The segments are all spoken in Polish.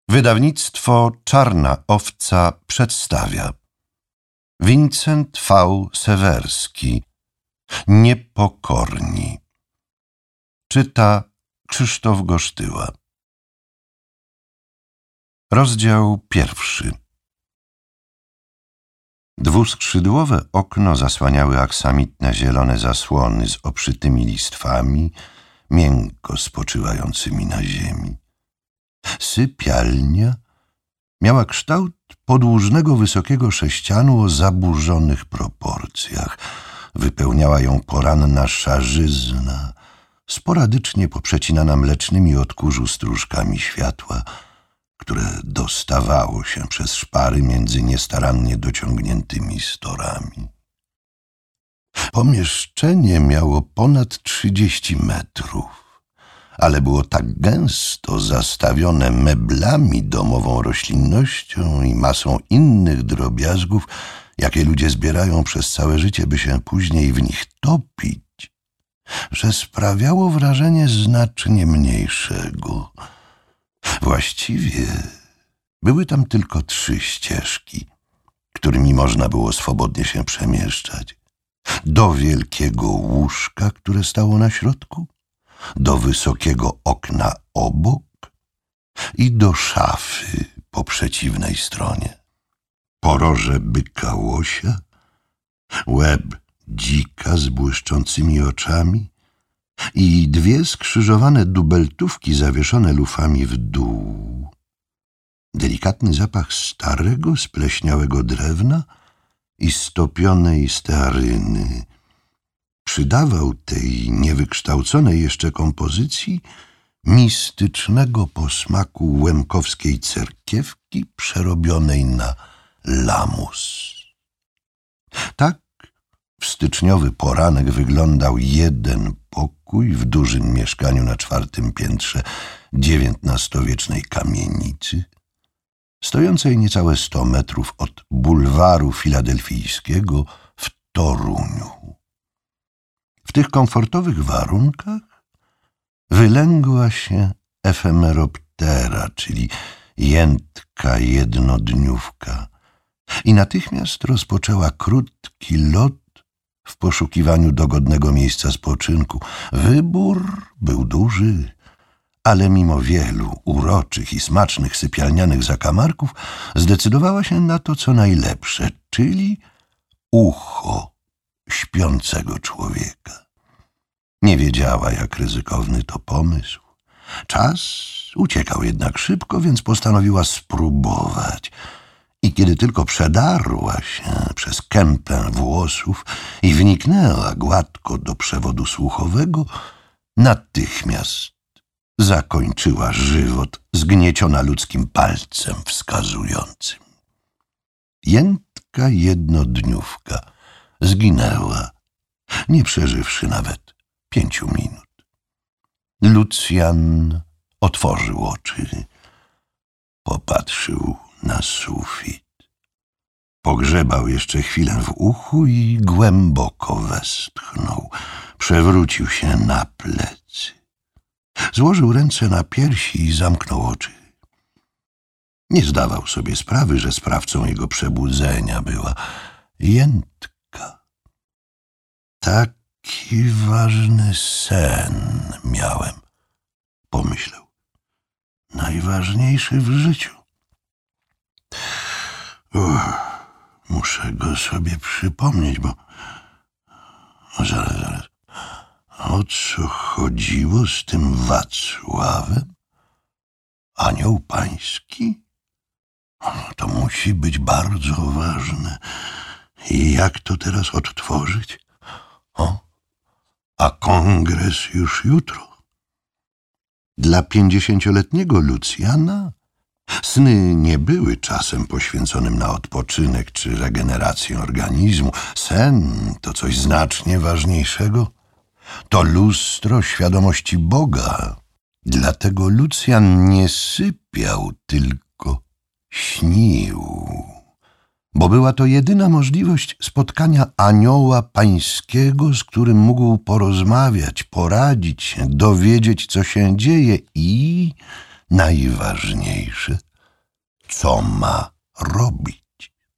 Wydawnictwo Czarna Owca przedstawia Wincent V. Sewerski Niepokorni. Czyta Krzysztof Gosztyła. Rozdział 1. Dwuskrzydłowe okno zasłaniały aksamitne zielone zasłony z obszytymi listwami, miękko spoczywającymi na ziemi. Sypialnia miała kształt podłużnego wysokiego sześcianu o zaburzonych proporcjach. Wypełniała ją poranna szarzyzna, sporadycznie poprzecinana mlecznymi od kurzu stróżkami światła, które dostawało się przez szpary między niestarannie dociągniętymi storami. Pomieszczenie miało ponad 30 metrów, ale było tak gęsto zastawione meblami, domową roślinnością i masą innych drobiazgów, jakie ludzie zbierają przez całe życie, by się później w nich topić, że sprawiało wrażenie znacznie mniejszego. Właściwie były tam tylko 3 ścieżki, którymi można było swobodnie się przemieszczać. Do wielkiego łóżka, które stało na środku, do wysokiego okna obok i do szafy po przeciwnej stronie. Poroże byka łosia, łeb dzika z błyszczącymi oczami i 2 skrzyżowane dubeltówki zawieszone lufami w dół. Delikatny zapach starego, spleśniałego drewna i stopionej stearyny przydawał tej niewykształconej jeszcze kompozycji mistycznego posmaku łemkowskiej cerkiewki przerobionej na lamus. Tak w styczniowy poranek wyglądał jeden pokój w dużym mieszkaniu na 4. piętrze XIX-wiecznej kamienicy, stojącej niecałe 100 metrów od bulwaru filadelfijskiego w Toruniu. W tych komfortowych warunkach wylęgła się efemeroptera, czyli jętka jednodniówka, i natychmiast rozpoczęła krótki lot w poszukiwaniu dogodnego miejsca spoczynku. Wybór był duży, ale mimo wielu uroczych i smacznych sypialnianych zakamarków zdecydowała się na to, co najlepsze, czyli ucho śpiącego człowieka. Nie wiedziała, jak ryzykowny to pomysł. Czas uciekał jednak szybko, więc postanowiła spróbować. I kiedy tylko przedarła się przez kępę włosów i wniknęła gładko do przewodu słuchowego, natychmiast zakończyła żywot zgnieciona ludzkim palcem wskazującym. Jętka jednodniówka zginęła, nie przeżywszy nawet 5 minut. Lucjan otworzył oczy, popatrzył na sufit, pogrzebał jeszcze chwilę w uchu i głęboko westchnął. Przewrócił się na plecy. Złożył ręce na piersi i zamknął oczy. Nie zdawał sobie sprawy, że sprawcą jego przebudzenia była jętka. Taki ważny sen miałem, pomyślał. Najważniejszy w życiu. Muszę go sobie przypomnieć, bo... Zaraz. O co chodziło z tym Wacławem? Anioł pański? To musi być bardzo ważne. I jak to teraz odtworzyć? A kongres już jutro. Dla 50-letniego Lucjana sny nie były czasem poświęconym na odpoczynek czy regenerację organizmu. Sen to coś znacznie ważniejszego. To lustro świadomości Boga. Dlatego Lucjan nie sypiał, tylko śnił. Bo była to jedyna możliwość spotkania anioła pańskiego, z którym mógł porozmawiać, poradzić się, dowiedzieć, co się dzieje i, najważniejsze, co ma robić.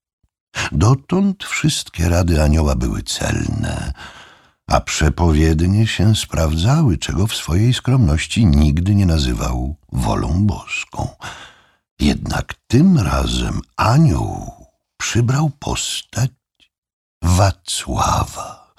Dotąd wszystkie rady anioła były celne, a przepowiednie się sprawdzały, czego w swojej skromności nigdy nie nazywał wolą boską. Jednak tym razem anioł przybrał postać Wacława.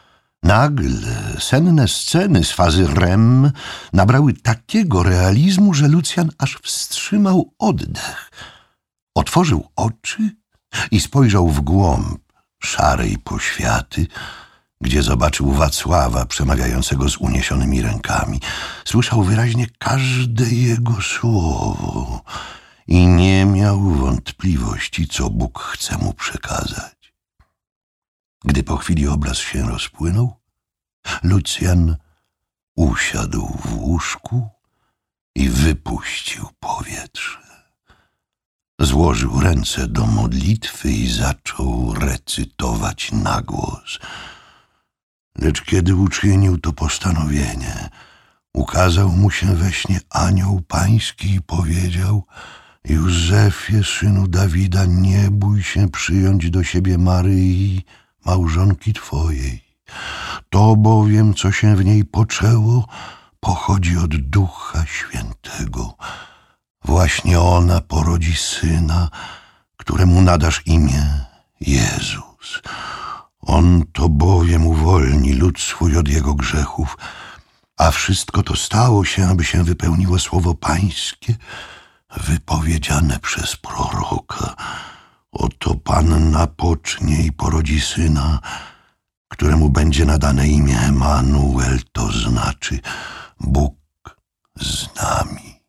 Nagle senne sceny z fazy REM nabrały takiego realizmu, że Lucjan aż wstrzymał oddech. Otworzył oczy i spojrzał w głąb szarej poświaty, gdzie zobaczył Wacława przemawiającego z uniesionymi rękami. Słyszał wyraźnie każde jego słowo i nie miał wątpliwości, co Bóg chce mu przekazać. Gdy po chwili obraz się rozpłynął, Lucjan usiadł w łóżku i wypuścił powietrze. Złożył ręce do modlitwy i zaczął recytować na głos. Lecz kiedy uczynił to postanowienie, ukazał mu się we śnie anioł pański i powiedział: Józefie, synu Dawida, nie bój się przyjąć do siebie Maryi, małżonki twojej. To bowiem, co się w niej poczęło, pochodzi od Ducha Świętego. Właśnie ona porodzi syna, któremu nadasz imię Jezus. On to bowiem uwolni lud swój od jego grzechów, a wszystko to stało się, aby się wypełniło słowo pańskie, wypowiedziane przez proroka. Oto Panna pocznie i porodzi syna, któremu będzie nadane imię Emanuel, to znaczy Bóg z nami.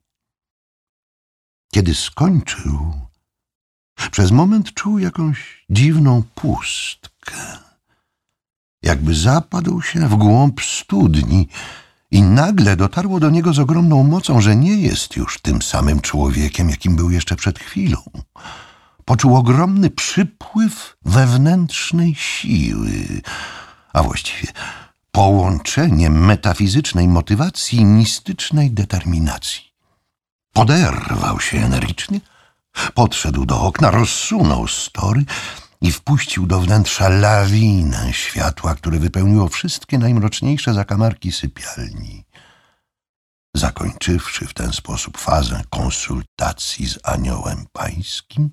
Kiedy skończył, przez moment czuł jakąś dziwną pustkę. Jakby zapadł się w głąb studni i nagle dotarło do niego z ogromną mocą, że nie jest już tym samym człowiekiem, jakim był jeszcze przed chwilą. Poczuł ogromny przypływ wewnętrznej siły, a właściwie połączenie metafizycznej motywacji i mistycznej determinacji. Poderwał się energicznie, podszedł do okna, rozsunął story i wpuścił do wnętrza lawinę światła, które wypełniło wszystkie najmroczniejsze zakamarki sypialni. Zakończywszy w ten sposób fazę konsultacji z aniołem pańskim,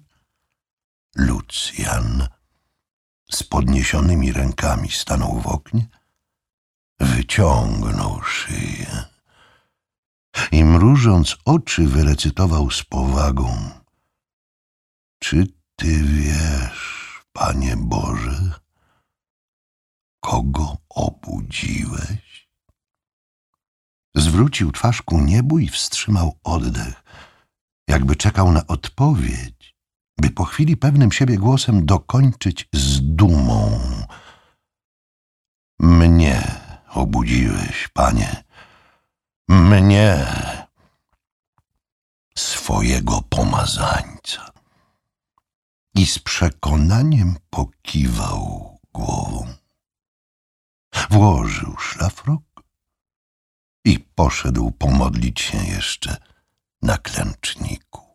Lucjan z podniesionymi rękami stanął w oknie, wyciągnął szyję i mrużąc oczy wyrecytował z powagą: Czy ty wiesz, Panie Boże, kogo obudziłeś? Zwrócił twarz ku niebu i wstrzymał oddech, jakby czekał na odpowiedź, by po chwili pewnym siebie głosem dokończyć z dumą: Mnie obudziłeś, Panie, mnie, swojego pomazańca. I z przekonaniem pokiwał głową. Włożył szlafrok i poszedł pomodlić się jeszcze na klęczniku.